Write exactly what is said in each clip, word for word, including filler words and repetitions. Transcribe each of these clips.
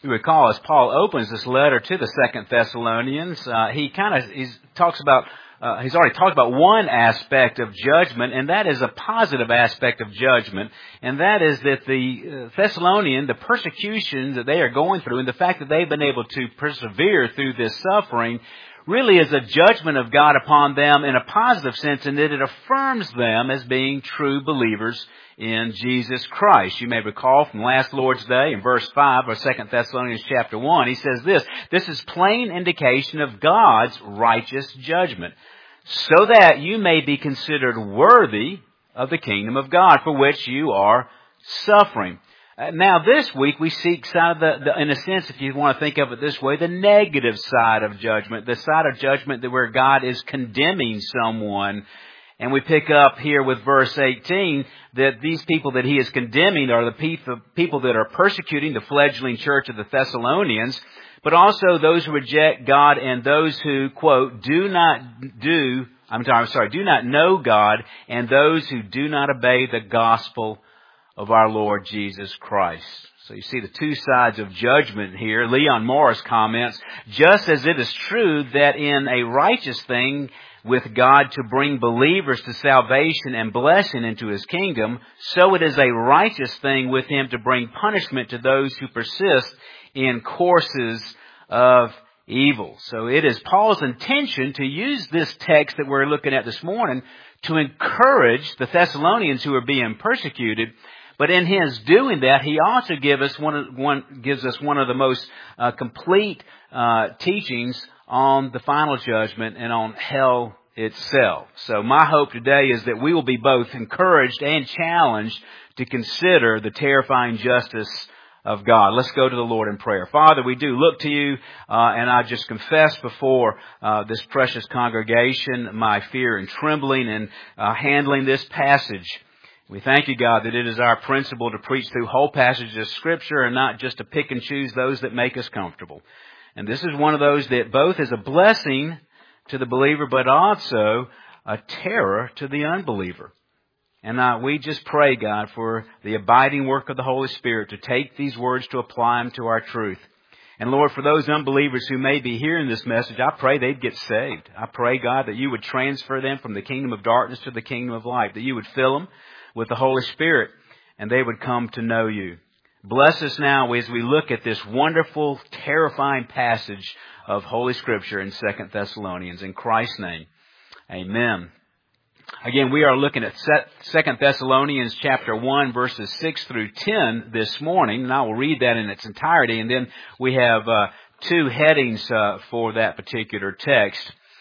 You recall, as Paul opens this letter to the Second Thessalonians, uh, he kind of he talks about, uh, he's already talked about one aspect of judgment, and that is a positive aspect of judgment, and that is that the uh, Thessalonian, the persecution that they are going through, and the fact that they've been able to persevere through this suffering, really is a judgment of God upon them in a positive sense, in that it affirms them as being true believers in Jesus Christ. You may recall from last Lord's Day in verse five of Second Thessalonians chapter one, he says this, "This is plain indication of God's righteous judgment, so that you may be considered worthy of the kingdom of God, for which you are suffering." Uh, now this week we seek side of the, the, in a sense, if you want to think of it this way, the negative side of judgment, the side of judgment that where God is condemning someone. And we pick up here with verse eighteen that these people that he is condemning are the people that are persecuting the fledgling church of the Thessalonians, but also those who reject God and those who, quote, do not do, I'm sorry, I'm sorry, do not know God, and those who do not obey the gospel of our Lord Jesus Christ. So you see the two sides of judgment here. Leon Morris comments, "Just as it is true that in a righteous thing with God to bring believers to salvation and blessing into His kingdom, so it is a righteous thing with Him to bring punishment to those who persist in courses of evil." So it is Paul's intention to use this text that we're looking at this morning to encourage the Thessalonians who are being persecuted. But in his doing that, he also give us one, of, one, gives us one of the most uh, complete uh, teachings on the final judgment and on hell itself. So my hope today is that we will be both encouraged and challenged to consider the terrifying justice of God. Let's go to the Lord in prayer. Father, we do look to you, uh, and I just confess before uh, this precious congregation my fear and trembling in uh, handling this passage. We thank you, God, that it is our principle to preach through whole passages of Scripture and not just to pick and choose those that make us comfortable. And this is one of those that both is a blessing to the believer, but also a terror to the unbeliever. And uh, we just pray, God, for the abiding work of the Holy Spirit to take these words to apply them to our truth. And Lord, for those unbelievers who may be hearing this message, I pray they'd get saved. I pray, God, that you would transfer them from the kingdom of darkness to the kingdom of light, that you would fill them with the Holy Spirit, and they would come to know you. Bless us now as we look at this wonderful, terrifying passage of Holy Scripture in Second Thessalonians. In Christ's name, amen. Again, we are looking at Second Thessalonians chapter one, verses six through ten this morning, and I will read that in its entirety, and then we have uh, two headings uh, for that particular text.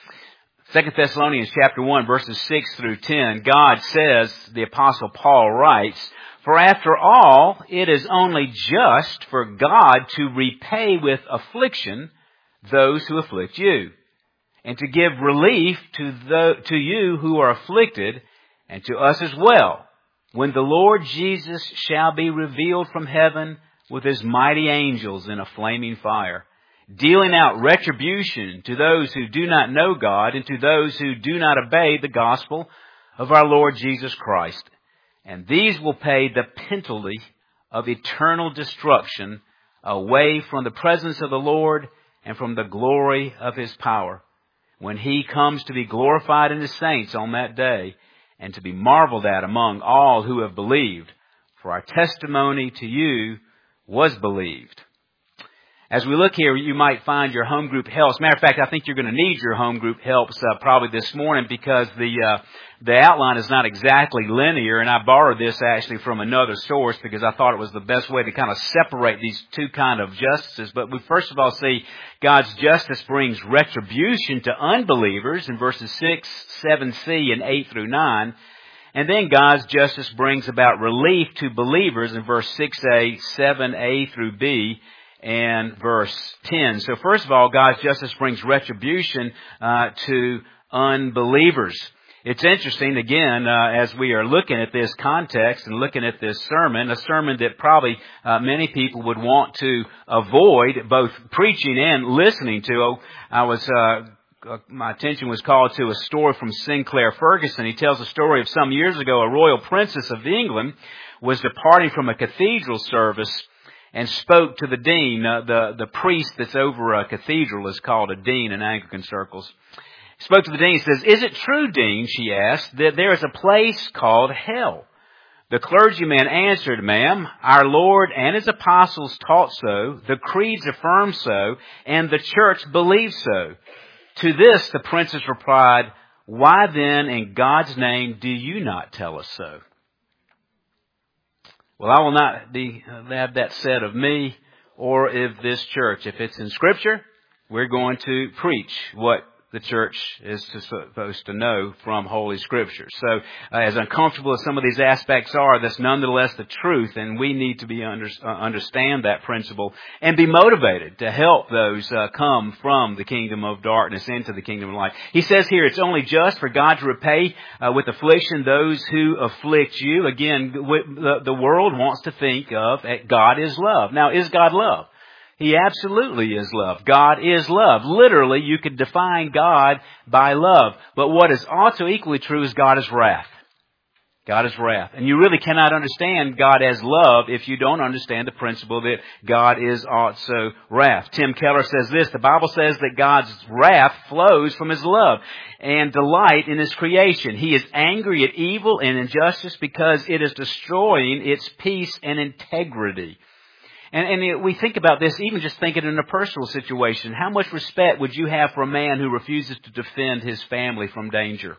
Second Thessalonians chapter one, verses six through ten, God says, the Apostle Paul writes, "For after all, it is only just for God to repay with affliction those who afflict you, and to give relief to the, to you who are afflicted, and to us as well, when the Lord Jesus shall be revealed from heaven with His mighty angels in a flaming fire, dealing out retribution to those who do not know God and to those who do not obey the gospel of our Lord Jesus Christ. And these will pay the penalty of eternal destruction away from the presence of the Lord and from the glory of His power, when He comes to be glorified in His saints on that day and to be marveled at among all who have believed. For our testimony to you was believed." As we look here, you might find your home group helps. Matter of fact, I think you're going to need your home group helps uh, probably this morning, because the uh, the outline is not exactly linear, and I borrowed this actually from another source because I thought it was the best way to kind of separate these two kind of justices. But we first of all see God's justice brings retribution to unbelievers in verses six, seven c, and eight through nine. And then God's justice brings about relief to believers in verse six a, seven a through b, and verse ten. So first of all, God's justice brings retribution uh, to unbelievers. It's interesting, again, uh, as we are looking at this context and looking at this sermon, a sermon that probably uh, many people would want to avoid both preaching and listening to. I was, uh, my attention was called to a story from Sinclair Ferguson. He tells a story of some years ago, a royal princess of England was departing from a cathedral service, and spoke to the dean. Uh, the, the priest that's over a cathedral is called a dean in Anglican circles. Spoke to the dean, says, "Is it true, Dean," she asked, "that there is a place called hell?" The clergyman answered, "Ma'am, our Lord and His apostles taught so, the creeds affirm so, and the church believes so." To this the princess replied, "Why then, in God's name, do you not tell us so?" Well, I will not be, have that said of me or of this church. If it's in Scripture, we're going to preach what the church is supposed to know from Holy Scripture. So, uh, as uncomfortable as some of these aspects are, that's nonetheless the truth, and we need to be under, uh, understand that principle and be motivated to help those uh, come from the kingdom of darkness into the kingdom of light. He says here, it's only just for God to repay uh, with affliction those who afflict you. Again, the, the world wants to think of uh, God is love. Now, is God love? He absolutely is love. God is love. Literally, you could define God by love. But what is also equally true is God is wrath. God is wrath. And you really cannot understand God as love if you don't understand the principle that God is also wrath. Tim Keller says this, the Bible says that God's wrath flows from His love and delight in His creation. He is angry at evil and injustice because it is destroying its peace and integrity. And, and we think about this, even just thinking in a personal situation. How much respect would you have for a man who refuses to defend his family from danger?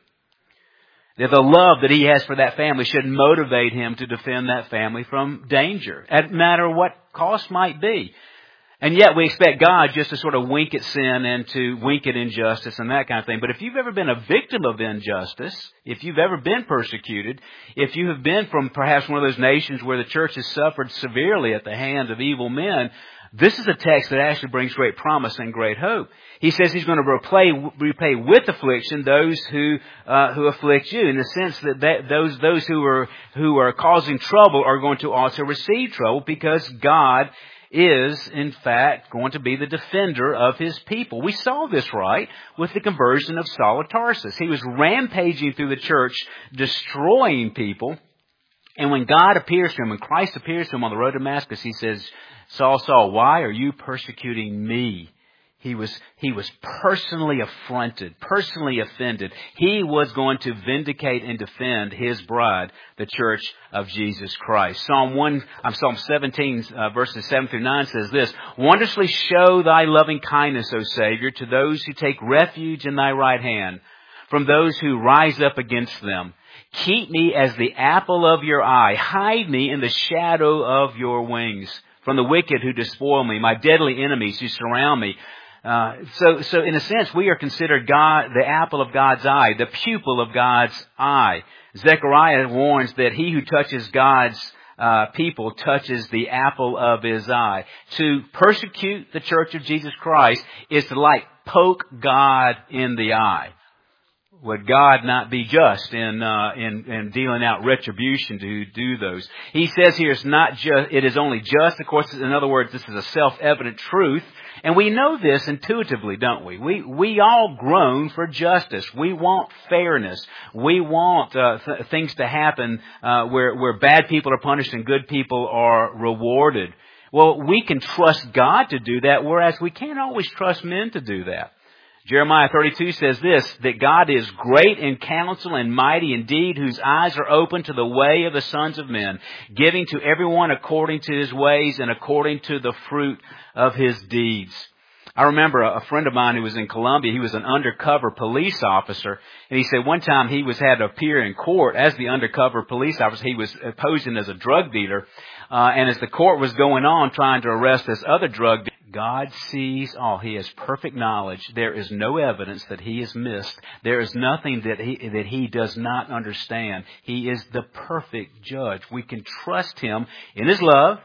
That the love that he has for that family should motivate him to defend that family from danger, no matter what cost might be. And yet we expect God just to sort of wink at sin and to wink at injustice and that kind of thing. But if you've ever been a victim of injustice, if you've ever been persecuted, if you have been from perhaps one of those nations where the church has suffered severely at the hands of evil men, this is a text that actually brings great promise and great hope. He says He's going to repay, repay with affliction those who uh, who afflict you, in the sense that, that those those who are who are causing trouble are going to also receive trouble, because God is, in fact, going to be the defender of His people. We saw this, right, with the conversion of Saul of Tarsus. He was rampaging through the church, destroying people. And when God appears to him, when Christ appears to him on the road to Damascus, He says, "Saul, Saul, why are you persecuting me?" He was, he was personally affronted, personally offended. He was going to vindicate and defend His bride, the church of Jesus Christ. Psalm one, um, Psalm seventeen, uh, verses seven through nine says this, "Wondrously show Thy loving kindness, O Savior, to those who take refuge in Thy right hand, from those who rise up against them. Keep me as the apple of Your eye. Hide me in the shadow of Your wings, from the wicked who despoil me, my deadly enemies who surround me." Uh, so, so in a sense, we are considered God, the apple of God's eye, the pupil of God's eye. Zechariah warns that he who touches God's uh, people touches the apple of His eye. To persecute the church of Jesus Christ is to like poke God in the eye. Would God not be just in, uh, in, in dealing out retribution to do those? He says here it's not just, it is only just. Of course, in other words, this is a self-evident truth. And we know this intuitively, don't we? We, we all groan for justice. We want fairness. We want, uh, th- things to happen, uh, where, where bad people are punished and good people are rewarded. Well, we can trust God to do that, whereas we can't always trust men to do that. Jeremiah thirty-two says this, that God is great in counsel and mighty in deed, whose eyes are open to the way of the sons of men, giving to everyone according to his ways and according to the fruit of his deeds. I remember a friend of mine who was in Colombia. He was an undercover police officer. And he said one time he was had to appear in court as the undercover police officer. He was posing as a drug dealer. Uh, and as the court was going on trying to arrest this other drug dealer, God sees all. He has perfect knowledge. There is no evidence that He has missed. There is nothing that he, that he does not understand. He is the perfect judge. We can trust Him in His love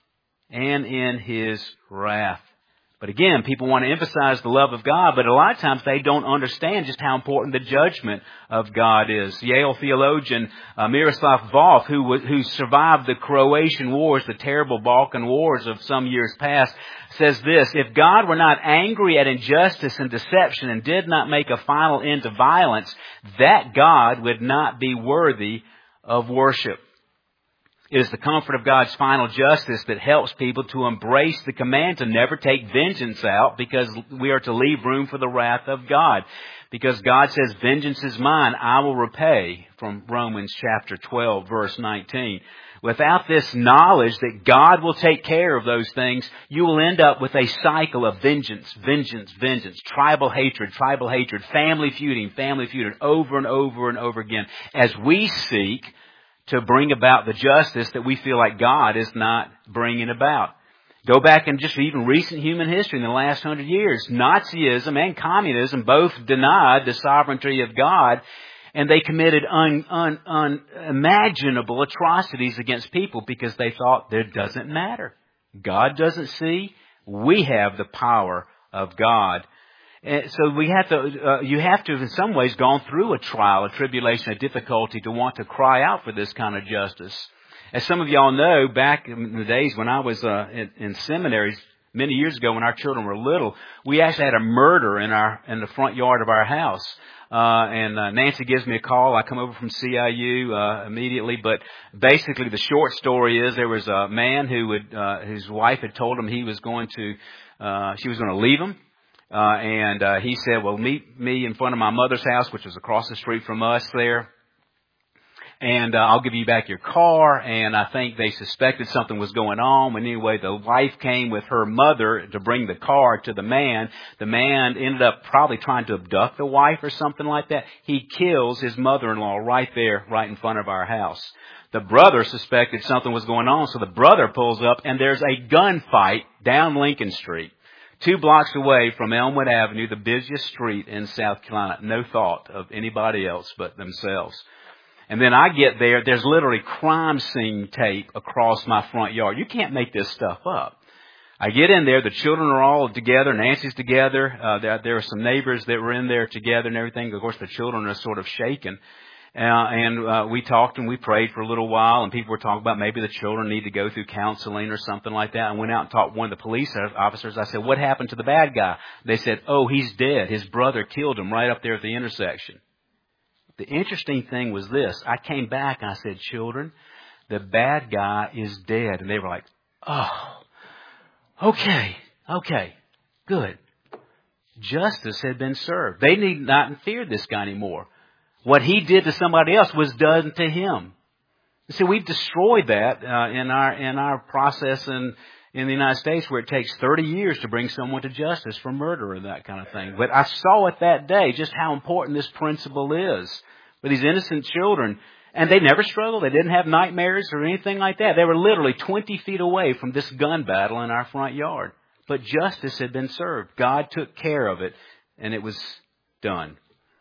and in His wrath. But again, people want to emphasize the love of God, but a lot of times they don't understand just how important the judgment of God is. Yale theologian uh, Miroslav Volf, who was, who survived the Croatian Wars, the terrible Balkan Wars of some years past, says this, if God were not angry at injustice and deception and did not make a final end to violence, that God would not be worthy of worship. It is the comfort of God's final justice that helps people to embrace the command to never take vengeance out, because we are to leave room for the wrath of God. Because God says, vengeance is mine, I will repay, from Romans chapter twelve, verse nineteen. Without this knowledge that God will take care of those things, you will end up with a cycle of vengeance, vengeance, vengeance, tribal hatred, tribal hatred, family feuding, family feuding, over and over and over again, as we seek to bring about the justice that we feel like God is not bringing about. Go back in just even recent human history in the last hundred years. Nazism and communism both denied the sovereignty of God, and they committed un, un, unimaginable atrocities against people because they thought it doesn't matter. God doesn't see. We have the power of God. And so we have to, uh, you have to have in some ways gone through a trial, a tribulation, a difficulty to want to cry out for this kind of justice. As some of y'all know, back in the days when I was uh, in, in seminaries many years ago, when our children were little, we actually had a murder in our in the front yard of our house. Uh, and uh, Nancy gives me a call. I come over from C I U uh, immediately. But basically, the short story is there was a man who would uh, his wife had told him he was going to uh, she was going to leave him. Uh, and uh, he said, well, meet me in front of my mother's house, which was across the street from us there. And uh, I'll give you back your car. And I think they suspected something was going on. But anyway, the wife came with her mother to bring the car to the man. The man ended up probably trying to abduct the wife or something like that. He kills his mother-in-law right there, right in front of our house. The brother suspected something was going on, so the brother pulls up, and there's a gunfight down Lincoln Street, two blocks away from Elmwood Avenue, the busiest street in South Carolina. No thought of anybody else but themselves. And then I get there, there's literally crime scene tape across my front yard. You can't make this stuff up. I get in there, the children are all together, Nancy's together, uh, there, there are some neighbors that were in there together and everything. Of course, the children are sort of shaken. Uh, and uh, we talked and we prayed for a little while, and people were talking about maybe the children need to go through counseling or something like that. I went out and talked to one of the police officers. I said, what happened to the bad guy? They said, oh, he's dead. His brother killed him right up there at the intersection. The interesting thing was this. I came back and I said, children, the bad guy is dead. And they were like, oh, okay, okay, good. Justice had been served. They need not fear this guy anymore. What he did to somebody else was done to him. See, we've destroyed that uh, in our in our process in in the United States, where it takes thirty years to bring someone to justice for murder and that kind of thing. But I saw it that day, just how important this principle is for these innocent children. And they never struggled. They didn't have nightmares or anything like that. They were literally twenty feet away from this gun battle in our front yard. But justice had been served. God took care of it, and it was done.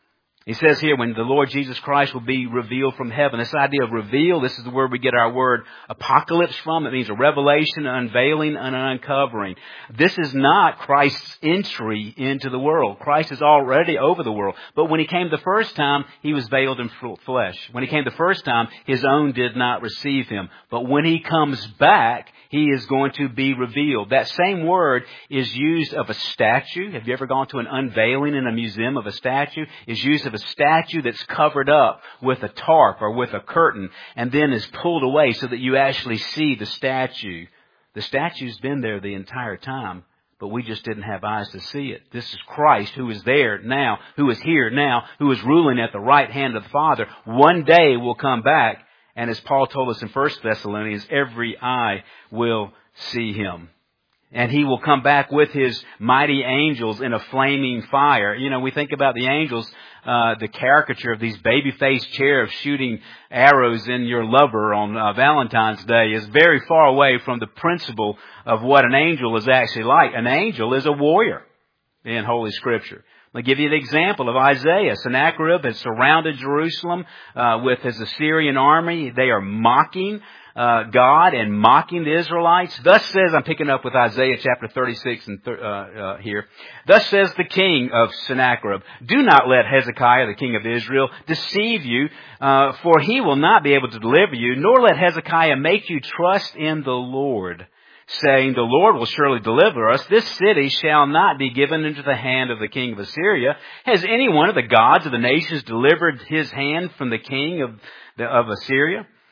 He says here, when the Lord Jesus Christ will be revealed from heaven. This idea of reveal, this is the word we get our word apocalypse from. It means a revelation, an unveiling, and an uncovering. This is not Christ's entry into the world. Christ is already over the world. But when he came the first time, he was veiled in flesh. When he came the first time, his own did not receive him. But when he comes back, he is going to be revealed. That same word is used of a statue. Have you ever gone to an unveiling in a museum of a statue? Is used of a statue that's covered up with a tarp or with a curtain and then is pulled away so that you actually see the statue. The statue's been there the entire time, but we just didn't have eyes to see it. This is Christ, who is there now, who is here now, who is ruling at the right hand of the Father. One day will come back, and as Paul told us in First Thessalonians, every eye will see him. And he will come back with his mighty angels in a flaming fire. You know, we think about the angels, uh, the caricature of these baby-faced cherubs shooting arrows in your lover on uh, Valentine's Day is very far away from the principle of what an angel is actually like. An angel is a warrior in Holy Scripture. I'll give you an example of Isaiah. Sennacherib has surrounded Jerusalem uh, with his Assyrian army. They are mocking uh, God and mocking the Israelites. Thus says, I'm picking up with Isaiah chapter thirty-six and th- uh, uh, here. Thus says the king of Sennacherib, do not let Hezekiah, the king of Israel, deceive you, uh, for he will not be able to deliver you, nor let Hezekiah make you trust in the Lord, saying, the Lord will surely deliver us. This city shall not be given into the hand of the king of Assyria. Has any one of the gods of the nations delivered his hand from the king of, the, of Assyria?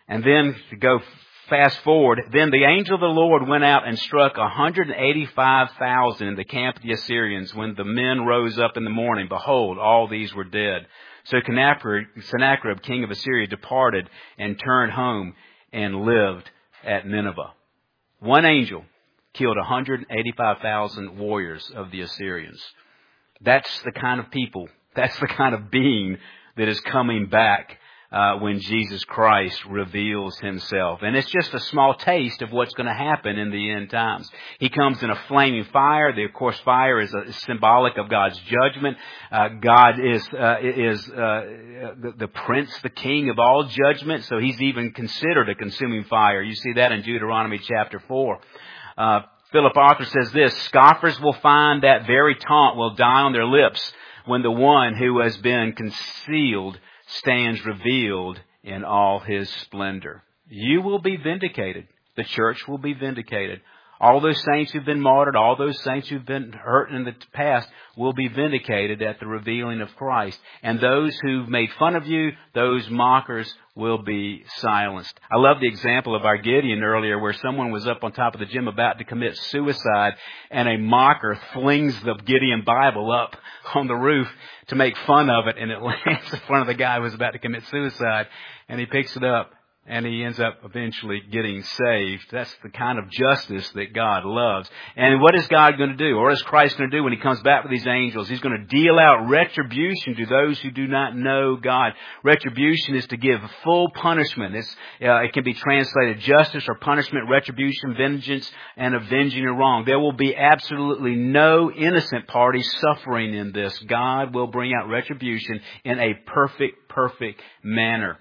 And then to go fast forward, then the angel of the Lord went out and struck one hundred eighty-five thousand in the camp of the Assyrians. When the men rose up in the morning, behold, all these were dead. So Sennacherib, king of Assyria, departed and turned home and lived at Nineveh. One angel killed one hundred eighty-five thousand warriors of the Assyrians. That's the kind of people, that's the kind of being that is coming back Uh, when Jesus Christ reveals Himself. And it's just a small taste of what's going to happen in the end times. He comes in a flaming fire. The, of course, fire is, a, is symbolic of God's judgment. Uh, God is uh, is uh, the, the prince, the king of all judgment. So He's even considered a consuming fire. You see that in Deuteronomy chapter four. Uh, Philip Arthur says this, "Scoffers will find that very taunt will die on their lips when the one who has been concealed stands revealed in all His splendor." You will be vindicated. The church will be vindicated. All those saints who've been martyred, all those saints who've been hurt in the past will be vindicated at the revealing of Christ. And those who've made fun of you, those mockers, will be silenced. I love the example of our Gideon earlier where someone was up on top of the gym about to commit suicide and a mocker flings the Gideon Bible up on the roof to make fun of it, and it lands in front of the guy who was about to commit suicide, and he picks it up. And he ends up eventually getting saved. That's the kind of justice that God loves. And what is God going to do? Or what is Christ going to do when He comes back with these angels? He's going to deal out retribution to those who do not know God. Retribution is to give full punishment. It's, uh, it can be translated justice or punishment, retribution, vengeance, and avenging a wrong. There will be absolutely no innocent party suffering in this. God will bring out retribution in a perfect, perfect manner.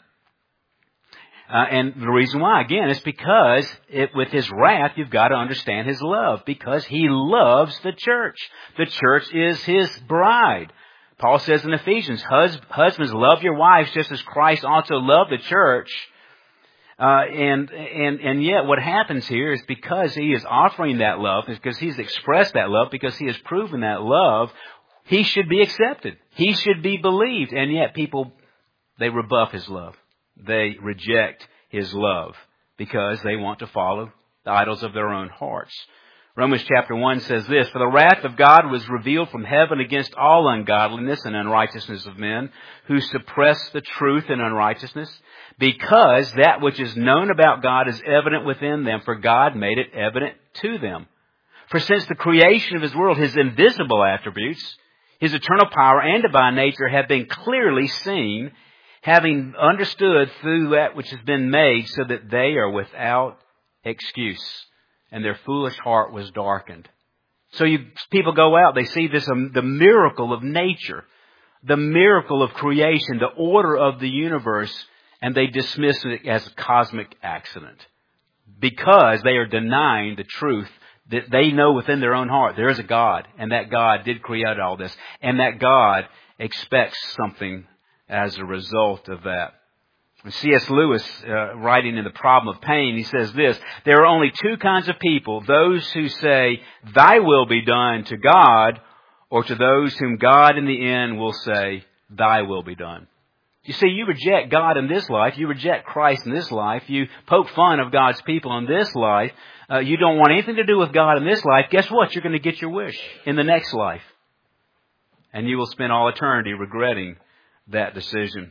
Uh, and the reason why, again, is because it, with His wrath, you've got to understand His love. Because He loves the church. The church is His bride. Paul says in Ephesians, Hus- husbands, love your wives just as Christ also loved the church. Uh, and, and, and yet what happens here is because He is offering that love, because He's expressed that love, because He has proven that love, He should be accepted. He should be believed. And yet people, they rebuff His love. They reject His love because they want to follow the idols of their own hearts. Romans chapter one says this, "For the wrath of God was revealed from heaven against all ungodliness and unrighteousness of men, who suppress the truth in unrighteousness, because that which is known about God is evident within them, for God made it evident to them. For since the creation of His world, His invisible attributes, His eternal power and divine nature have been clearly seen, having understood through that which has been made, so that they are without excuse, and their foolish heart was darkened." So you, people go out, they see this, um, the miracle of nature, the miracle of creation, the order of the universe, and they dismiss it as a cosmic accident. Because they are denying the truth that they know within their own heart. There is a God, and that God did create all this, and that God expects something as a result of that. C S Lewis, uh, writing in The Problem of Pain, he says this, "There are only two kinds of people, those who say, 'Thy will be done' to God, or to those whom God in the end will say, 'Thy will be done.'" You see, you reject God in this life, you reject Christ in this life, you poke fun of God's people in this life, uh, you don't want anything to do with God in this life, guess what? You're going to get your wish in the next life. And you will spend all eternity regretting that decision.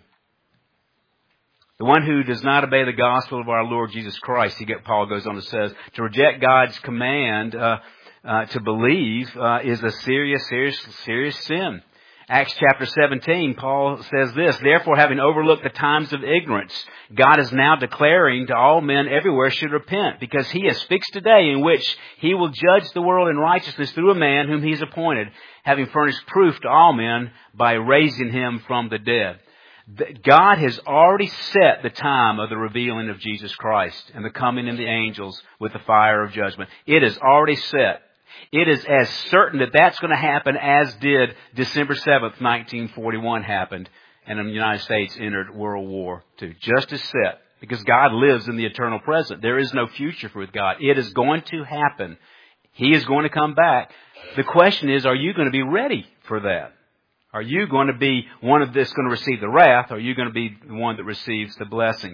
The one who does not obey the gospel of our Lord Jesus Christ, he get, Paul goes on to say, to reject God's command uh, uh, to believe uh, is a serious, serious, serious sin. Acts chapter seventeen, Paul says this, "Therefore, having overlooked the times of ignorance, God is now declaring to all men everywhere should repent, because He has fixed a day in which He will judge the world in righteousness through a man whom He has appointed, having furnished proof to all men by raising Him from the dead." God has already set the time of the revealing of Jesus Christ and the coming of the angels with the fire of judgment. It is already set. It is as certain that that's going to happen as did December seventh, nineteen forty-one happened, and the United States entered World War Two. Just as set, because God lives in the eternal present. There is no future with God. It is going to happen. He is going to come back. The question is, are you going to be ready for that? Are you going to be one of this going to receive the wrath, or are you going to be the one that receives the blessing?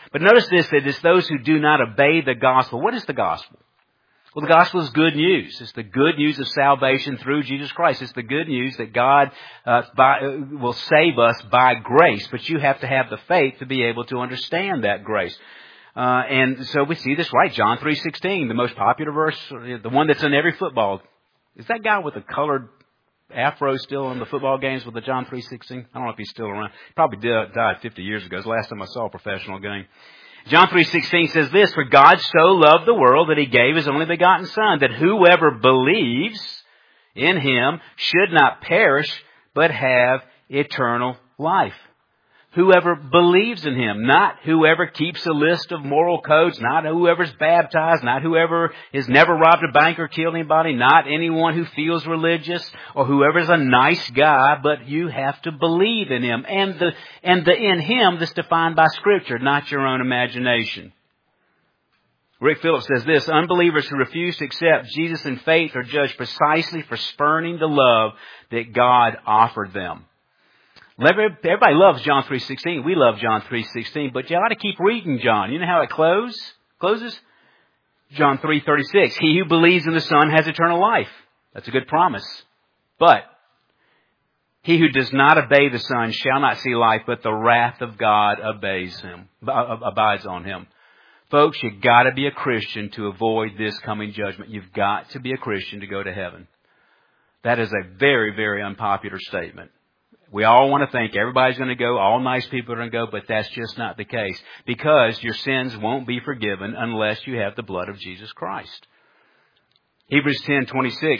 But notice this, that it's those who do not obey the gospel. What is the gospel? Well, the gospel is good news. It's the good news of salvation through Jesus Christ. It's the good news that God uh, by, uh, will save us by grace. But you have to have the faith to be able to understand that grace. Uh, and so we see this right. John three sixteen, the most popular verse, the one that's in every football. Is that guy with the colored afro still in the football games with the John three sixteen? I don't know if he's still around. He probably did, died fifty years ago. It's the last time I saw a professional game. John three sixteen says this, "For God so loved the world that He gave His only begotten Son, that whoever believes in Him should not perish, but have eternal life." Whoever believes in Him, not whoever keeps a list of moral codes, not whoever's baptized, not whoever has never robbed a bank or killed anybody, not anyone who feels religious, or whoever's a nice guy, but you have to believe in Him. And the, and the in Him that's defined by Scripture, not your own imagination. Rick Phillips says this, "Unbelievers who refuse to accept Jesus in faith are judged precisely for spurning the love that God offered them." Everybody loves John three sixteen. We love John three sixteen, but you ought to keep reading John. You know how it close, closes? John three thirty-six. "He who believes in the Son has eternal life." That's a good promise. "But he who does not obey the Son shall not see life, but the wrath of God obeys him, abides on him." Folks, you've got to be a Christian to avoid this coming judgment. You've got to be a Christian to go to heaven. That is a very, very unpopular statement. We all want to think everybody's going to go, all nice people are going to go, but that's just not the case. Because your sins won't be forgiven unless you have the blood of Jesus Christ. Hebrews ten twenty-six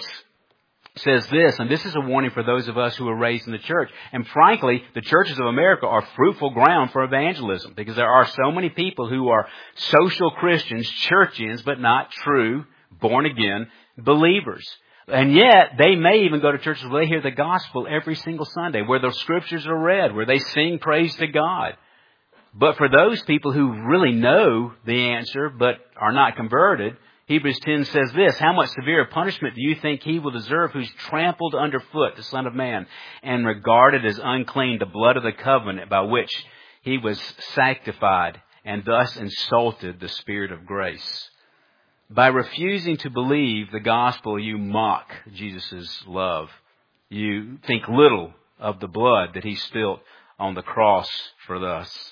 says this, and this is a warning for those of us who were raised in the church. And frankly, the churches of America are fruitful ground for evangelism, because there are so many people who are social Christians, churchians, but not true, born-again believers. And yet, they may even go to churches where they hear the gospel every single Sunday, where the scriptures are read, where they sing praise to God. But for those people who really know the answer, but are not converted, Hebrews ten says this, "How much severe punishment do you think he will deserve who's trampled underfoot the Son of Man, and regarded as unclean the blood of the covenant by which he was sanctified, and thus insulted the Spirit of grace?" By refusing to believe the gospel, you mock Jesus' love. You think little of the blood that He spilled on the cross for us.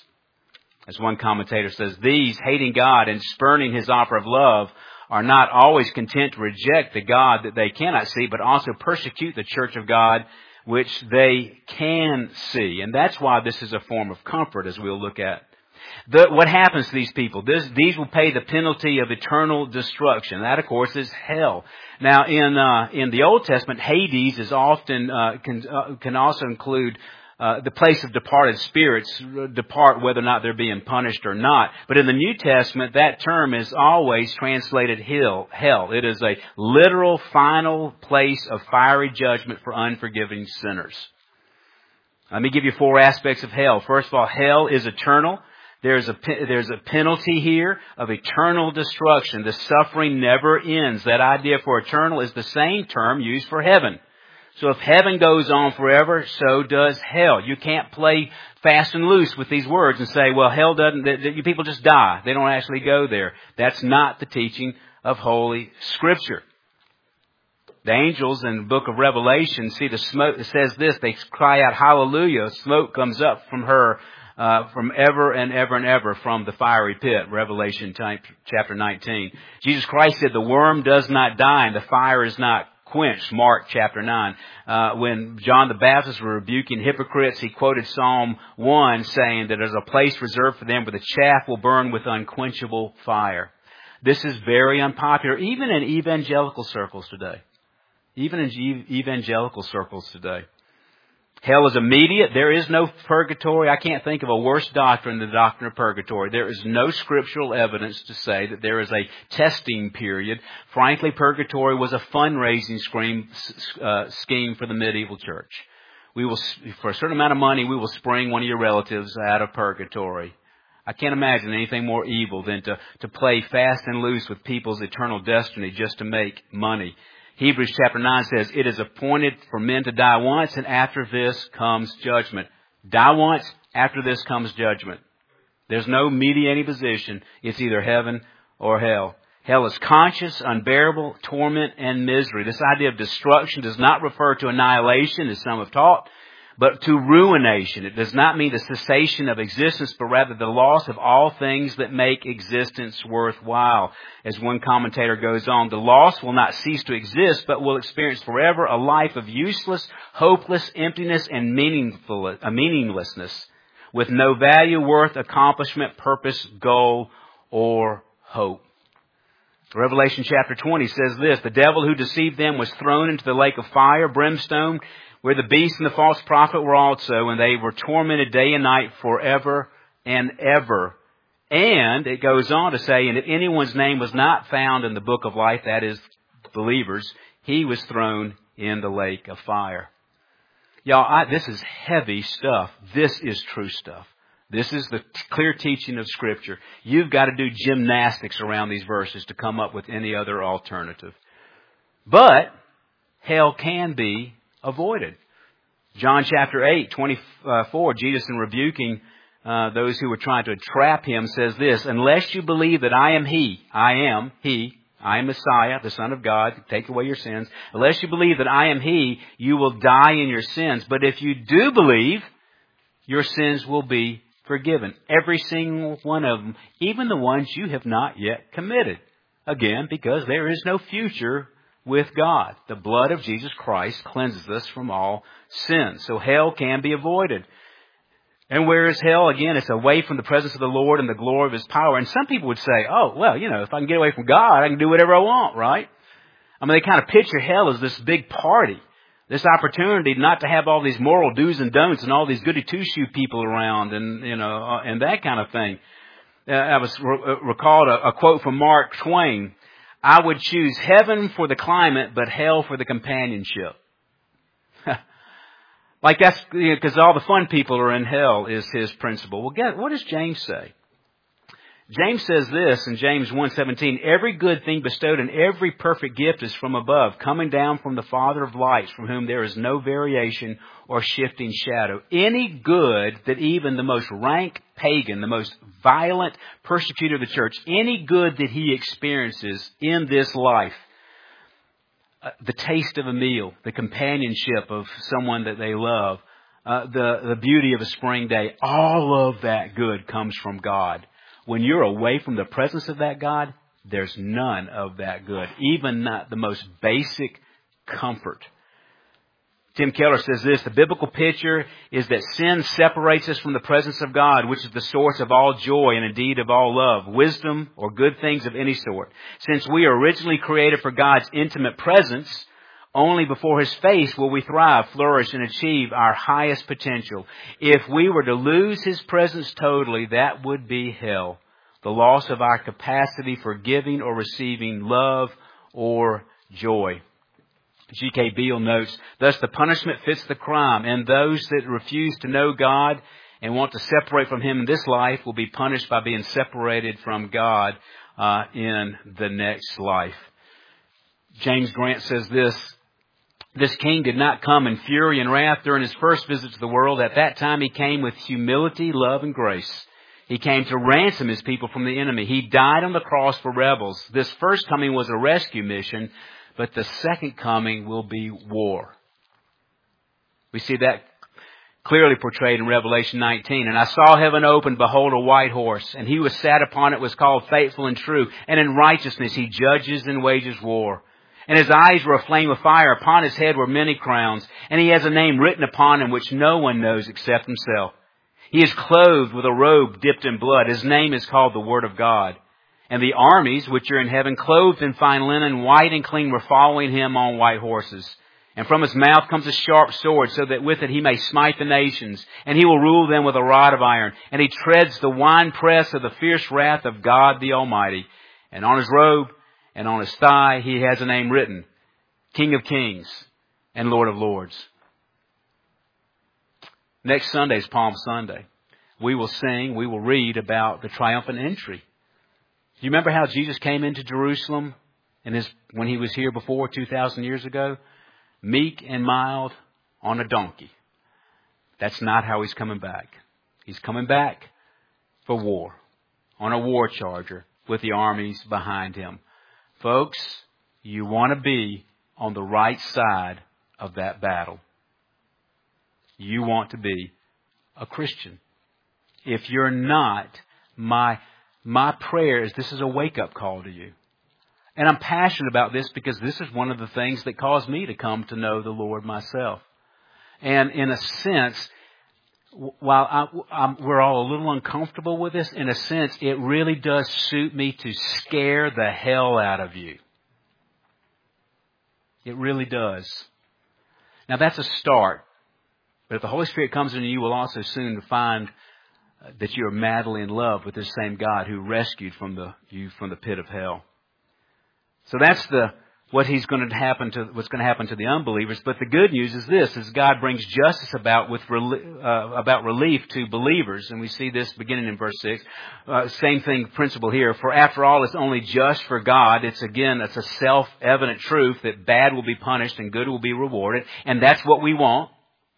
As one commentator says, "These, hating God and spurning His offer of love, are not always content to reject the God that they cannot see, but also persecute the church of God, which they can see." And that's why this is a form of comfort, as we'll look at. The, what happens to these people? This, these will pay the penalty of eternal destruction. That, of course, is hell. Now, in uh, in the Old Testament, Hades is often uh, can uh, can also include uh, the place of departed spirits, depart whether or not they're being punished or not. But in the New Testament, that term is always translated hell. Hell. It is a literal final place of fiery judgment for unforgiving sinners. Let me give you four aspects of hell. First of all, hell is eternal. There's a, there's a penalty here of eternal destruction. The suffering never ends. That idea for eternal is the same term used for heaven. So if heaven goes on forever, so does hell. You can't play fast and loose with these words and say, well, hell doesn't, you people just die. They don't actually go there. That's not the teaching of Holy Scripture. The angels in the book of Revelation see the smoke. It says this, they cry out, hallelujah. Smoke comes up from her. Uh, from ever and ever and ever from the fiery pit, Revelation type, chapter nineteen. Jesus Christ said the worm does not die and the fire is not quenched, Mark chapter nine. Uh, when John the Baptist was rebuking hypocrites, he quoted Psalm one saying that there's a place reserved for them where the chaff will burn with unquenchable fire. This is very unpopular, even in evangelical circles today. Even in evangelical circles today. Hell is immediate. There is no purgatory. I can't think of a worse doctrine than the doctrine of purgatory. There is no scriptural evidence to say that there is a testing period. Frankly, purgatory was a fundraising scheme, uh, scheme for the medieval church. We will, for a certain amount of money, we will spring one of your relatives out of purgatory. I can't imagine anything more evil than to, to play fast and loose with people's eternal destiny just to make money. Hebrews chapter nine says, it is appointed for men to die once, and after this comes judgment. Die once, after this comes judgment. There's no mediating position. It's either heaven or hell. Hell is conscious, unbearable torment and misery. This idea of destruction does not refer to annihilation, as some have taught, but to ruination. It does not mean the cessation of existence, but rather the loss of all things that make existence worthwhile. As one commentator goes on, the lost will not cease to exist, but will experience forever a life of useless, hopeless emptiness and meaningful, uh, meaninglessness, with no value, worth, accomplishment, purpose, goal, or hope. Revelation chapter twenty says this, the devil who deceived them was thrown into the lake of fire, brimstone, where the beast and the false prophet were also, and they were tormented day and night forever and ever. And it goes on to say, and if anyone's name was not found in the book of life, that is, believers, he was thrown in the lake of fire. Y'all, I, this is heavy stuff. This is true stuff. This is the clear teaching of Scripture. You've got to do gymnastics around these verses to come up with any other alternative. But hell can be avoided. John chapter eight, twenty-four, Jesus, in rebuking uh, those who were trying to trap him, says this, unless you believe that I am He, I am He, I am Messiah, the Son of God, take away your sins. Unless you believe that I am He, you will die in your sins. But if you do believe, your sins will be forgiven. Every single one of them, even the ones you have not yet committed. Again, because there is no future with God. The blood of Jesus Christ cleanses us from all sin. So hell can be avoided. And where is hell? Again, it's away from the presence of the Lord and the glory of His power. And some people would say, oh, well, you know, if I can get away from God, I can do whatever I want, right? I mean, they kind of picture hell as this big party. This opportunity not to have all these moral do's and don'ts and all these goody two-shoe people around and, you know, and that kind of thing. Uh, I was re- recalled a, a quote from Mark Twain. I would choose heaven for the climate, but hell for the companionship. Like that's, you know, because all the fun people are in hell is his principle. Well, get, what does James say? James says this in James one seventeen, every good thing bestowed and every perfect gift is from above, coming down from the Father of lights, from whom there is no variation or shifting shadow. Any good that even the most rank pagan, the most violent persecutor of the church, any good that he experiences in this life, uh, the taste of a meal, the companionship of someone that they love, uh, the, the beauty of a spring day, all of that good comes from God. When you're away from the presence of that God, there's none of that good, even not the most basic comfort. Tim Keller says this, the biblical picture is that sin separates us from the presence of God, which is the source of all joy and indeed of all love, wisdom, or good things of any sort. Since we are originally created for God's intimate presence, only before His face will we thrive, flourish, and achieve our highest potential. If we were to lose His presence totally, that would be hell. The loss of our capacity for giving or receiving love or joy. G K Beale notes, thus the punishment fits the crime, and those that refuse to know God and want to separate from Him in this life will be punished by being separated from God uh, in the next life. James Grant says this, this king did not come in fury and wrath during His first visit to the world. At that time He came with humility, love, and grace. He came to ransom His people from the enemy. He died on the cross for rebels. This first coming was a rescue mission, but the second coming will be war. We see that clearly portrayed in Revelation nineteen. And I saw heaven open, behold, a white horse, and He was sat upon it was called Faithful and True, and in righteousness He judges and wages war. And His eyes were a flame of fire. Upon His head were many crowns. And He has a name written upon Him which no one knows except Himself. He is clothed with a robe dipped in blood. His name is called the Word of God. And the armies which are in heaven, clothed in fine linen, white and clean, were following Him on white horses. And from His mouth comes a sharp sword, so that with it He may smite the nations. And He will rule them with a rod of iron. And He treads the winepress of the fierce wrath of God the Almighty. And on His robe and on His thigh He has a name written, King of Kings and Lord of Lords. Next Sunday is Palm Sunday. We will sing, we will read about the triumphant entry. Do you remember how Jesus came into Jerusalem in his, when He was here before two thousand years ago? Meek and mild on a donkey. That's not how He's coming back. He's coming back for war, on a war charger with the armies behind him. Folks, you want to be on the right side of that battle. You want to be a Christian. If you're not, my my prayer is this is a wake-up call to you. And I'm passionate about this because this is one of the things that caused me to come to know the Lord myself. And in a sense, while I, I'm, we're all a little uncomfortable with this, in a sense, it really does suit me to scare the hell out of you. It really does. Now that's a start. But if the Holy Spirit comes into you, you will also soon find that you are madly in love with this same God who rescued from the, you from the pit of hell. So that's the what he's going to happen to what's going to happen to the unbelievers. But the good news is this: is God brings justice about with uh, about relief to believers, and we see this beginning in verse six. Uh, same thing, principle here. For after all, it's only just for God. It's again, it's a self-evident truth that bad will be punished and good will be rewarded, and that's what we want.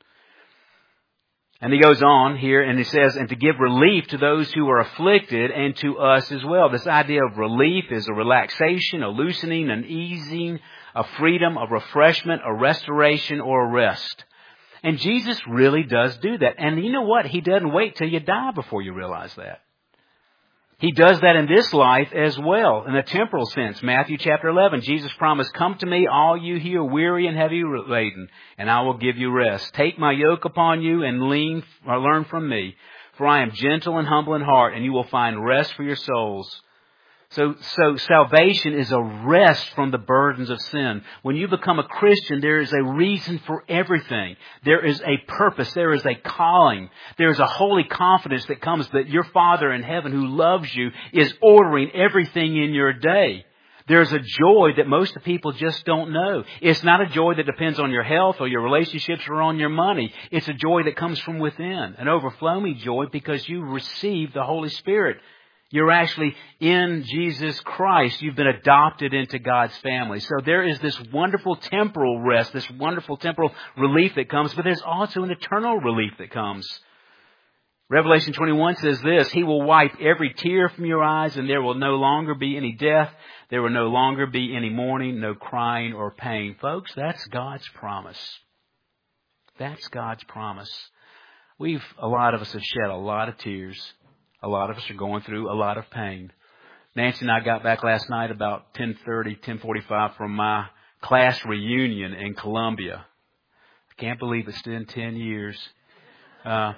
And he goes on here and he says, and to give relief to those who are afflicted and to us as well. This idea of relief is a relaxation, a loosening, an easing, a freedom, a refreshment, a restoration, or a rest. And Jesus really does do that. And you know what? He doesn't wait till you die before you realize that. He does that in this life as well, in a temporal sense. Matthew chapter eleven, Jesus promised, come to me, all you who are weary and heavy laden, and I will give you rest. Take my yoke upon you and lean, or learn from me, for I am gentle and humble in heart, and you will find rest for your souls. So, so salvation is a rest from the burdens of sin. When you become a Christian, there is a reason for everything. There is a purpose. There is a calling. There is a holy confidence that comes that your Father in heaven who loves you is ordering everything in your day. There's a joy that most people just don't know. It's not a joy that depends on your health or your relationships or on your money. It's a joy that comes from within, an overflowing joy because you receive the Holy Spirit. You're actually in Jesus Christ. You've been adopted into God's family. So there is this wonderful temporal rest, this wonderful temporal relief that comes, but there's also an eternal relief that comes. Revelation twenty-one says this, He will wipe every tear from your eyes, and there will no longer be any death. There will no longer be any mourning, no crying or pain. Folks, that's God's promise. That's God's promise. We've, a lot of us have shed a lot of tears. A lot of us are going through a lot of pain. Nancy and I got back last night about ten thirty, ten forty-five from my class reunion in Columbia. I can't believe it's been ten years. Uh,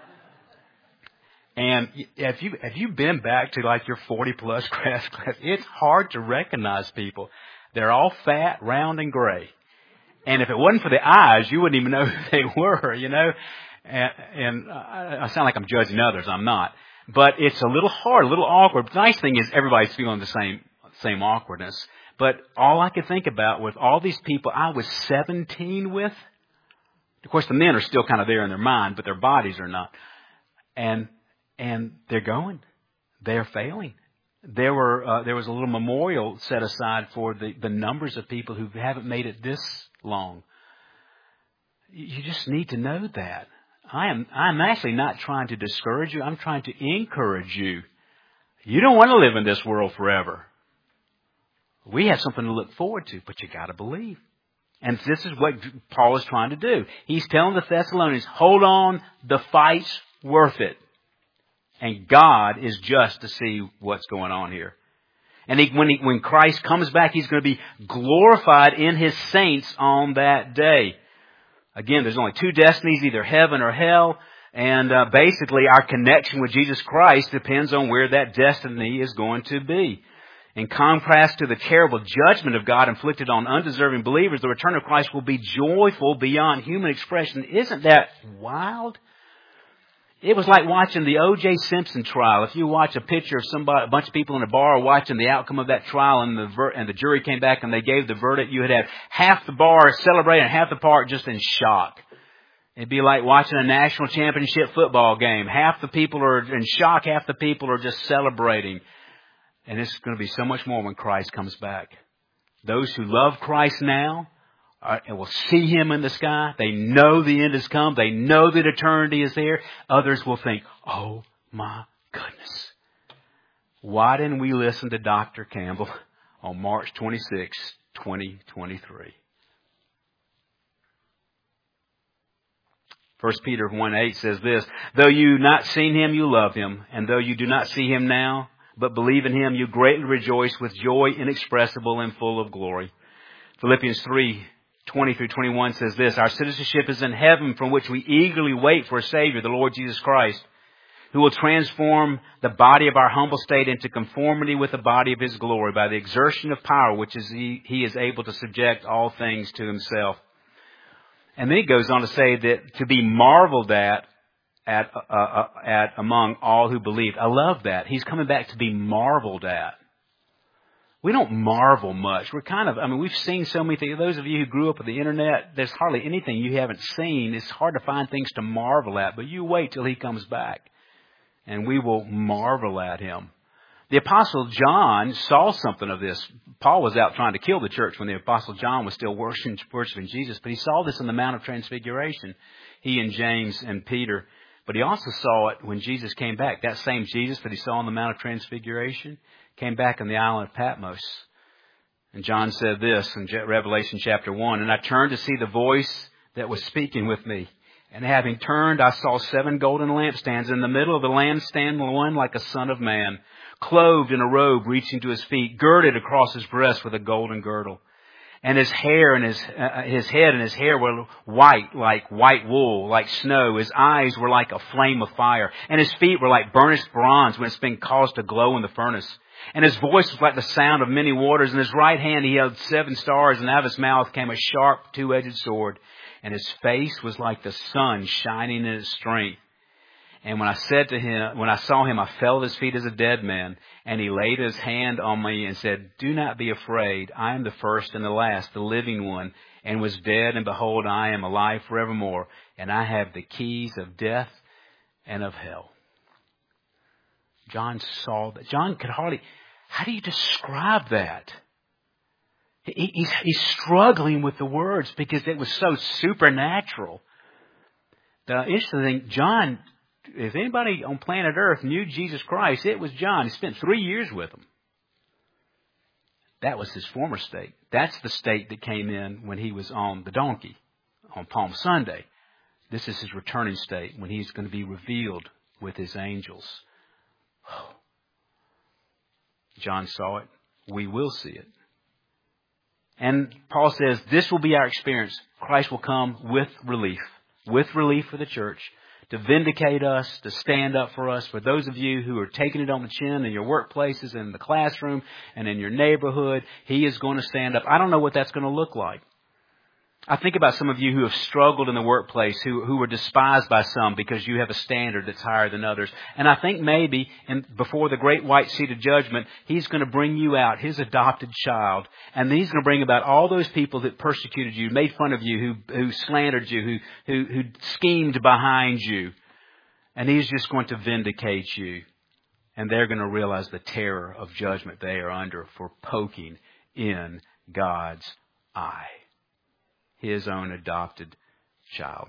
and have you, have you been back to like your forty plus class class? It's hard to recognize people. They're all fat, round, and gray. And if it wasn't for the eyes, you wouldn't even know who they were, you know. And, and I sound like I'm judging others. I'm not. But it's a little hard, a little awkward. The nice thing is everybody's feeling the same same awkwardness. But all I could think about with all these people I was seventeen with, of course the men are still kind of there in their mind, but their bodies are not. And and they're going. They're failing. There were uh, there was a little memorial set aside for the, the numbers of people who haven't made it this long. You just need to know that. I am, I'm actually not trying to discourage you. I'm trying to encourage you. You don't want to live in this world forever. We have something to look forward to, but you got to believe. And this is what Paul is trying to do. He's telling the Thessalonians, hold on, the fight's worth it. And God is just to see what's going on here. And he, when, he, when Christ comes back, He's going to be glorified in His saints on that day. Again, there's only two destinies, either heaven or hell. And uh, basically our connection with Jesus Christ depends on where that destiny is going to be. In contrast to the terrible judgment of God inflicted on undeserving believers, the return of Christ will be joyful beyond human expression. Isn't that wild? It was like watching the O J Simpson trial. If you watch a picture of somebody, a bunch of people in a bar watching the outcome of that trial, and the ver- and the jury came back and they gave the verdict, you would have half the bar celebrating and half the part just in shock. It'd be like watching a national championship football game. Half the people are in shock, half the people are just celebrating. And it's going to be so much more when Christ comes back. Those who love Christ now Uh, and will see Him in the sky. They know the end has come. They know that eternity is there. Others will think, oh my Goodness. Why didn't we listen to Doctor Campbell on March twenty-sixth, twenty twenty-three? First Peter one eight says this, though you not seen him, you love him. And though you do not see him now, but believe in him, you greatly rejoice with joy inexpressible and full of glory. Philippians three twenty through twenty-one says this, our citizenship is in heaven, from which we eagerly wait for a Savior, the Lord Jesus Christ, who will transform the body of our humble state into conformity with the body of his glory by the exertion of power, which is he, he is able to subject all things to himself. And then he goes on to say that to be marveled at, at, uh, uh, at among all who believe. I love that. He's coming back to be marveled at. We don't marvel much. We're kind of, I mean, we've seen so many things. Those of you who grew up with the internet, there's hardly anything you haven't seen. It's hard to find things to marvel at, but you wait till he comes back and we will marvel at him. The Apostle John saw something of this. Paul was out trying to kill the church when the Apostle John was still worshiping, worshiping Jesus, but he saw this in the Mount of Transfiguration, he and James and Peter. But he also saw it when Jesus came back. That same Jesus that he saw on the Mount of Transfiguration came back on the island of Patmos. And John said this in Revelation chapter one, and I turned to see the voice that was speaking with me. And having turned, I saw seven golden lampstands. In the middle of the lampstand, one like a son of man, clothed in a robe reaching to his feet, girded across his breast with a golden girdle. And his hair and his, uh, his head and his hair were white like white wool, like snow. His eyes were like a flame of fire. And his feet were like burnished bronze when it's been caused to glow in the furnace. And his voice was like the sound of many waters. In his right hand he held seven stars, and out of his mouth came a sharp two-edged sword. And his face was like the sun shining in its strength. And when I said to him, when I saw him, I fell at his feet as a dead man. And he laid his hand on me and said, do not be afraid. I am the first and the last, the living one, and was dead. And behold, I am alive forevermore. And I have the keys of death and of hell. John saw that. John could hardly, how do you describe that? He, he's, he's struggling with the words because it was so supernatural. The interesting thing, John, if anybody on planet Earth knew Jesus Christ, it was John. He spent three years with him. That was his former state. That's the state that came in when he was on the donkey on Palm Sunday. This is his returning state when he's going to be revealed with his angels. John saw it. We will see it. And Paul says this will be our experience. Christ will come with relief. With relief for the church. To vindicate us, to stand up for us. For those of you who are taking it on the chin in your workplaces, in the classroom, and in your neighborhood, He is going to stand up. I don't know what that's going to look like. I think about some of you who have struggled in the workplace, who who were despised by some because you have a standard that's higher than others. And I think maybe in, before the great white seat of judgment, He's going to bring you out, His adopted child. And He's going to bring about all those people that persecuted you, made fun of you, who who slandered you, who who, who schemed behind you. And He's just going to vindicate you. And they're going to realize the terror of judgment they are under for poking in God's eye. His own adopted child.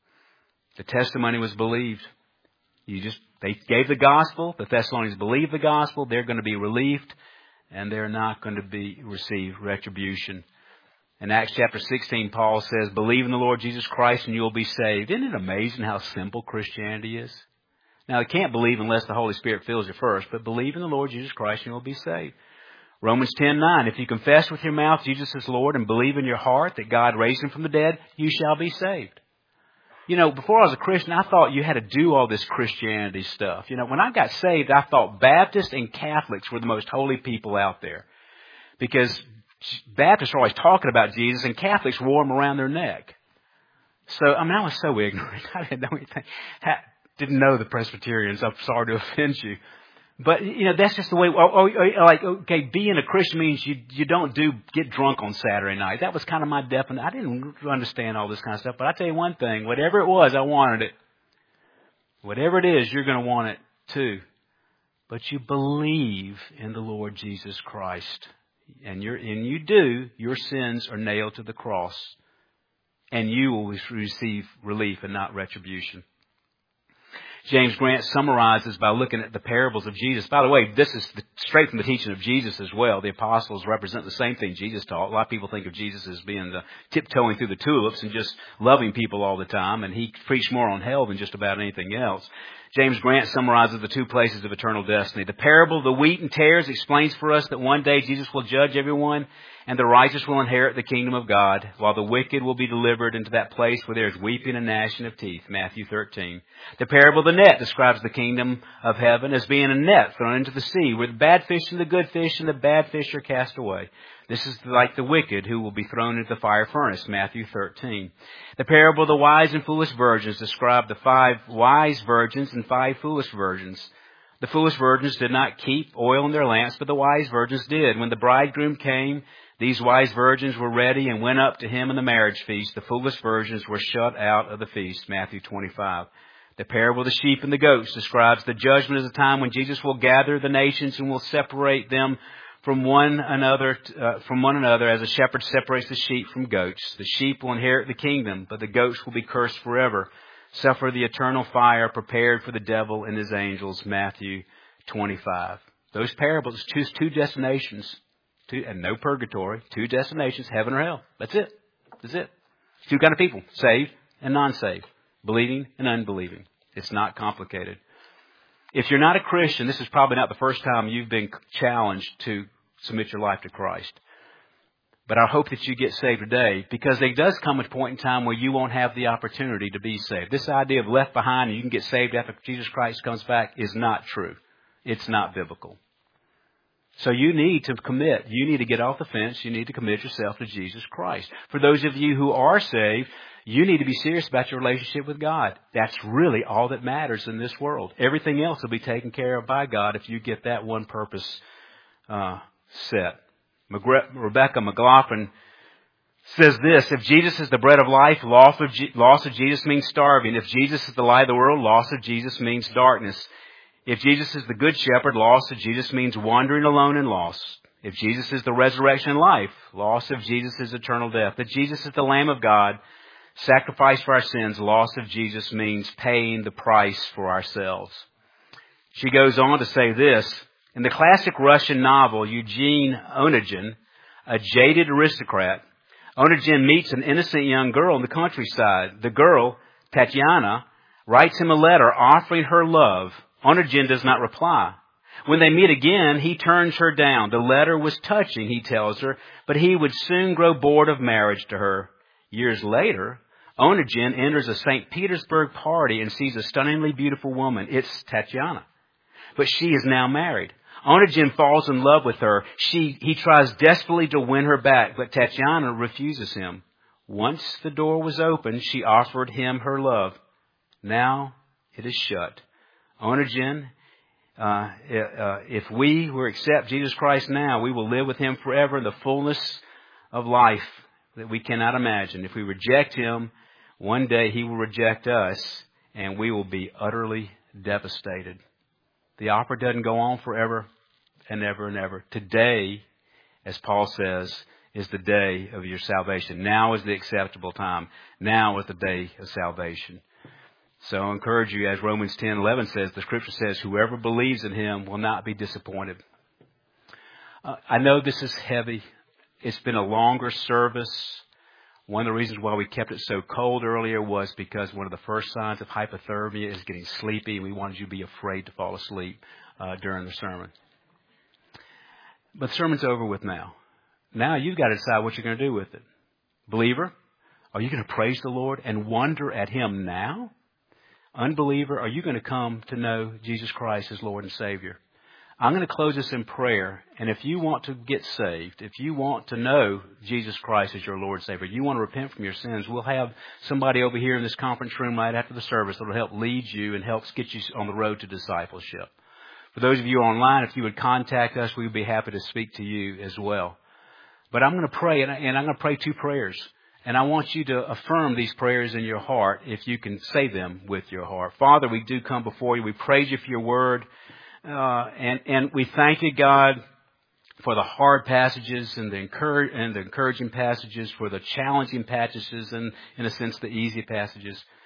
The testimony was believed. You just they gave the gospel. The Thessalonians believed the gospel. They're going to be relieved, and they're not going to be receive retribution. In Acts chapter sixteen, Paul says, "Believe in the Lord Jesus Christ, and you will be saved." Isn't it amazing how simple Christianity is? Now, you can't believe unless the Holy Spirit fills you first, but believe in the Lord Jesus Christ, and you will be saved. Romans ten nine, if you confess with your mouth Jesus is Lord and believe in your heart that God raised Him from the dead, you shall be saved. You know, before I was a Christian, I thought you had to do all this Christianity stuff. You know, when I got saved, I thought Baptists and Catholics were the most holy people out there. Because Baptists are always talking about Jesus and Catholics wore Him around their neck. So, I mean, I was so ignorant. I didn't know anything. I didn't know the Presbyterians. I'm sorry to offend you. But, you know, that's just the way, oh, oh, like, okay, being a Christian means you you don't do, get drunk on Saturday night. That was kind of my definition. I didn't understand all this kind of stuff. But I tell you one thing, whatever it was, I wanted it. Whatever it is, you're going to want it too. But you believe in the Lord Jesus Christ. And you're, and you do, your sins are nailed to the cross. And you will receive relief and not retribution. James Grant summarizes by looking at the parables of Jesus. By the way, this is the, straight from the teaching of Jesus as well. The apostles represent the same thing Jesus taught. A lot of people think of Jesus as being the tiptoeing through the tulips and just loving people all the time, and he preached more on hell than just about anything else. James Grant summarizes the two places of eternal destiny. The parable of the wheat and tares explains for us that one day Jesus will judge everyone, and the righteous will inherit the kingdom of God, while the wicked will be delivered into that place where there is weeping and gnashing of teeth. Matthew thirteen. The parable of the net describes the kingdom of heaven as being a net thrown into the sea, where the bad fish and the good fish and the bad fish are cast away. This is like the wicked who will be thrown into the fire furnace. Matthew thirteen. The parable of the wise and foolish virgins describe the five wise virgins and five foolish virgins. The foolish virgins did not keep oil in their lamps, but the wise virgins did. When the bridegroom came, these wise virgins were ready and went up to him in the marriage feast. The foolish virgins were shut out of the feast. Matthew twenty-five. The parable of the sheep and the goats describes the judgment as a time when Jesus will gather the nations and will separate them from one another, uh, from one another as a shepherd separates the sheep from goats. The sheep will inherit the kingdom, but the goats will be cursed forever, suffer the eternal fire prepared for the devil and his angels. Matthew twenty-five. Those parables choose two destinations. Two, and no purgatory, two destinations, heaven or hell. That's it. That's it. Two kind of people, saved and non-saved, believing and unbelieving. It's not complicated. If you're not a Christian, this is probably not the first time you've been challenged to submit your life to Christ. But I hope that you get saved today, because there does come a point in time where you won't have the opportunity to be saved. This idea of left behind and you can get saved after Jesus Christ comes back is not true. It's not biblical. So you need to commit. You need to get off the fence. You need to commit yourself to Jesus Christ. For those of you who are saved, you need to be serious about your relationship with God. That's really all that matters in this world. Everything else will be taken care of by God if you get that one purpose uh, set. Rebecca McLaughlin says this: if Jesus is the bread of life, loss of, Je- loss of Jesus means starving. If Jesus is the light of the world, loss of Jesus means darkness. If Jesus is the good shepherd, loss of Jesus means wandering alone and lost. If Jesus is the resurrection and life, loss of Jesus is eternal death. If Jesus is the Lamb of God, sacrificed for our sins, loss of Jesus means paying the price for ourselves. She goes on to say this: in the classic Russian novel Eugene Onegin, a jaded aristocrat, Onegin meets an innocent young girl in the countryside. The girl, Tatiana, writes him a letter offering her love. Onegin does not reply. When they meet again, he turns her down. The letter was touching, he tells her, but he would soon grow bored of marriage to her. Years later, Onegin enters a Saint Petersburg party and sees a stunningly beautiful woman. It's Tatiana. But she is now married. Onegin falls in love with her. She, he tries desperately to win her back, but Tatiana refuses him. Once the door was open, she offered him her love. Now it is shut. Onegin, uh, uh, if we will accept Jesus Christ now, we will live with Him forever in the fullness of life that we cannot imagine. If we reject Him, one day He will reject us, and we will be utterly devastated. The opera doesn't go on forever and ever and ever. Today, as Paul says, is the day of your salvation. Now is the acceptable time. Now is the day of salvation. So I encourage you, as Romans ten eleven says, the Scripture says, whoever believes in Him will not be disappointed. Uh, I know this is heavy. It's been a longer service. One of the reasons why we kept it so cold earlier was because one of the first signs of hypothermia is getting sleepy. We wanted you to be afraid to fall asleep uh, during the sermon. But the sermon's over with now. Now you've got to decide what you're going to do with it. Believer, are you going to praise the Lord and wonder at Him now? Unbeliever, are you going to come to know Jesus Christ as Lord and Savior? I'm going to close this in prayer. And if you want to get saved, if you want to know Jesus Christ as your Lord and Savior, you want to repent from your sins, we'll have somebody over here in this conference room right after the service that will help lead you and help get you on the road to discipleship. For those of you online, if you would contact us, we would be happy to speak to you as well. But I'm going to pray, and I'm going to pray two prayers. And I want you to affirm these prayers in your heart if you can say them with your heart. Father, we do come before you. We praise you for your word. Uh, and, and we thank you, God, for the hard passages and the, encourage, and the encouraging passages, for the challenging passages and, in a sense, the easy passages.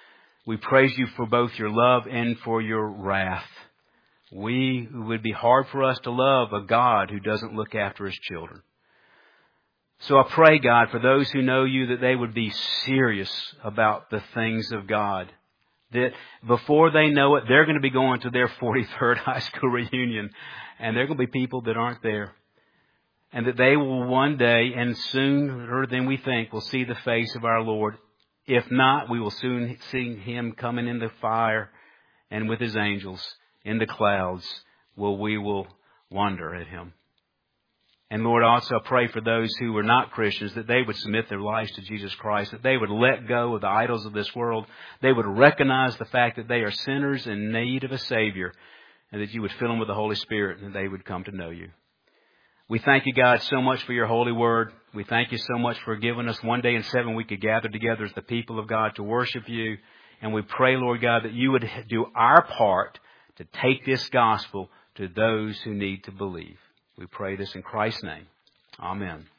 We praise you for both your love and for your wrath. We, it would be hard for us to love a God who doesn't look after His children. So I pray, God, for those who know you, that they would be serious about the things of God. That before they know it, they're going to be going to their forty-third high school reunion, and there are going to be people that aren't there. And that they will one day, and sooner than we think, will see the face of our Lord. If not, we will soon see Him coming in the fire and with His angels in the clouds, where we will wonder at Him. And Lord, also I pray for those who are not Christians, that they would submit their lives to Jesus Christ, that they would let go of the idols of this world. They would recognize the fact that they are sinners in need of a Savior, and that you would fill them with the Holy Spirit, and they would come to know you. We thank you, God, so much for your holy word. We thank you so much for giving us one day in seven we could gather together as the people of God to worship you. And we pray, Lord God, that you would do our part to take this gospel to those who need to believe. We pray this in Christ's name. Amen.